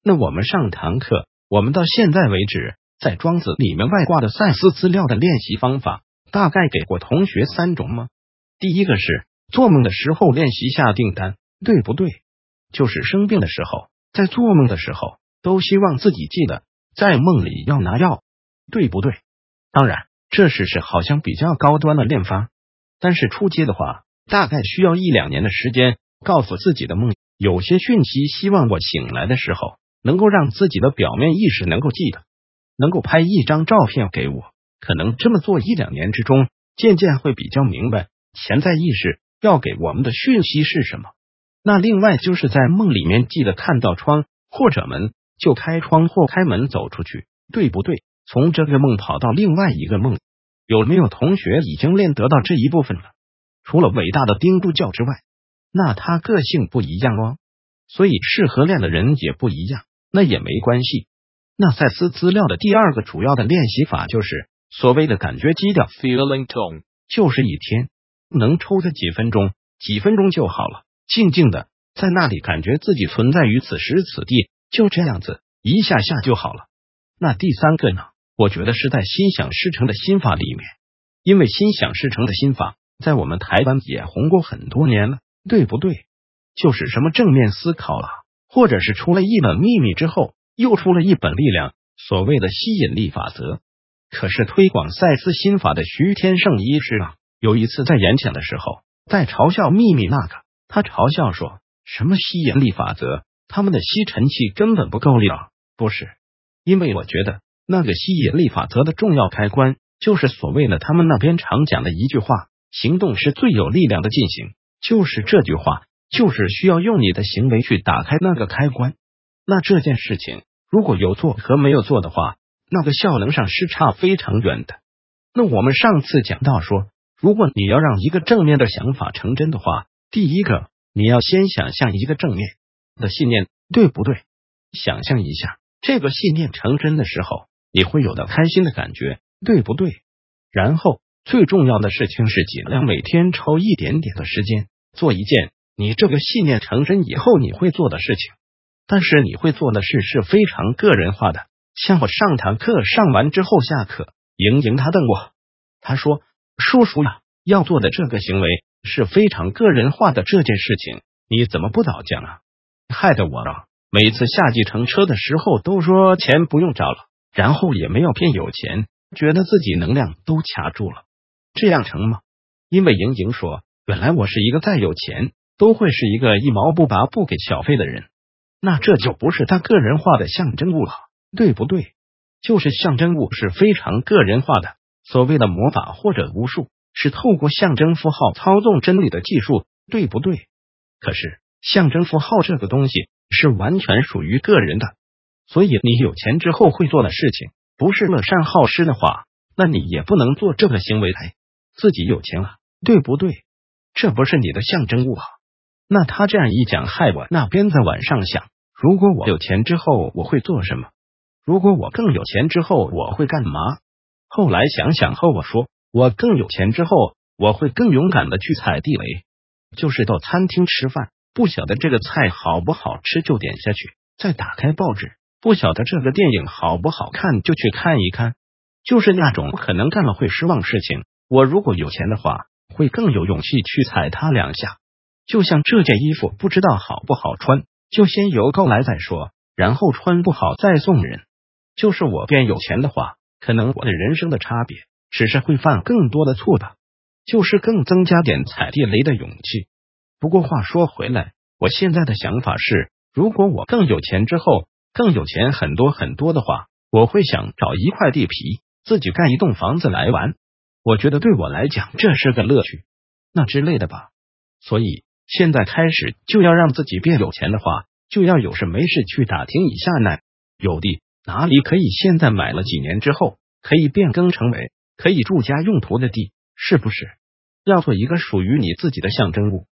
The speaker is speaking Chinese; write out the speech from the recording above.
那我们上堂课，我们到现在为止，在庄子里面外挂的赛斯资料的练习方法，大概给过同学3种吗？第一个是做梦的时候练习下订单，对不对？就是生病的时候，在做梦的时候，都希望自己记得在梦里要拿药，对不对？当然，这是好像比较高端的练法，但是初阶的话，大概需要1-2年的时间，告诉自己的梦有些讯息，希望我醒来的时候能够让自己的表面意识能够记得，能够拍一张照片给我。可能这么做1-2年之中，渐渐会比较明白潜在意识要给我们的讯息是什么。那另外就是在梦里面记得看到窗或者门就开窗或开门走出去，对不对？从这个梦跑到另外一个梦，有没有同学已经练得到这一部分了？除了伟大的丁助教之外，那他个性不一样哦，所以适合练的人也不一样，那也没关系。那赛斯资料的第2个主要的练习法就是所谓的感觉基调 feeling tone， 就是一天能抽个几分钟就好了，静静的在那里感觉自己存在于此时此地，就这样子一下下就好了。那第3个呢，我觉得是在心想事成的心法里面，因为心想事成的心法在我们台湾也红过很多年了，对不对？就是什么正面思考了，或者是出了一本秘密之后又出了一本力量，所谓的吸引力法则。可是推广赛斯心法的徐天胜医师啊，有一次在演讲的时候在嘲笑秘密那个，他嘲笑说什么吸引力法则，他们的吸尘器根本不够力啊。不是，因为我觉得那个吸引力法则的重要开关就是所谓的他们那边常讲的一句话，行动是最有力量的进行，就是这句话，就是需要用你的行为去打开那个开关。那这件事情如果有做和没有做的话，那个效能上是差非常远的。那我们上次讲到说，如果你要让一个正面的想法成真的话，第一个你要先想象一个正面的信念，对不对？想象一下这个信念成真的时候你会有的开心的感觉，对不对？然后最重要的事情是尽量每天抽一点点的时间做一件你这个信念成真以后你会做的事情。但是你会做的事是非常个人化的，像我上堂课上完之后下课，莹莹她瞪我，她说叔叔呀，要做的这个行为是非常个人化的，这件事情你怎么不早讲啊？害得我啊，每次下计程车的时候都说钱不用找了，然后也没有变有钱，觉得自己能量都卡住了，这样成吗？因为莹莹说原来我是一个再有钱都会是一个一毛不拔不给小费的人，那这就不是他个人化的象征物了，对不对？就是象征物是非常个人化的，所谓的魔法或者巫术是透过象征符号操纵真理的技术，对不对？可是象征符号这个东西是完全属于个人的，所以你有钱之后会做的事情不是乐善好施的话，那你也不能做这个行为来，自己有钱了，对不对？这不是你的象征物啊。那他这样一讲，害我那边在晚上想，如果我有钱之后我会做什么？如果我更有钱之后我会干嘛？后来想想后我说，我更有钱之后我会更勇敢的去踩地雷，就是到餐厅吃饭，不晓得这个菜好不好吃就点下去，再打开报纸，不晓得这个电影好不好看就去看一看，就是那种可能干了会失望事情，我如果有钱的话会更有勇气去踩它2下。就像这件衣服不知道好不好穿，就先邮购来再说，然后穿不好再送人。就是我变有钱的话，可能我的人生的差别只是会犯更多的错吧，就是更增加点踩地雷的勇气。不过话说回来，我现在的想法是，如果我更有钱之后，更有钱很多很多的话，我会想找一块地皮自己盖一栋房子来玩，我觉得对我来讲这是个乐趣那之类的吧。所以现在开始就要让自己变有钱的话，就要有事没事去打听一下呢，有地哪里可以现在买了几年之后可以变更成为可以住家用途的地，是不是？要做一个属于你自己的象征物，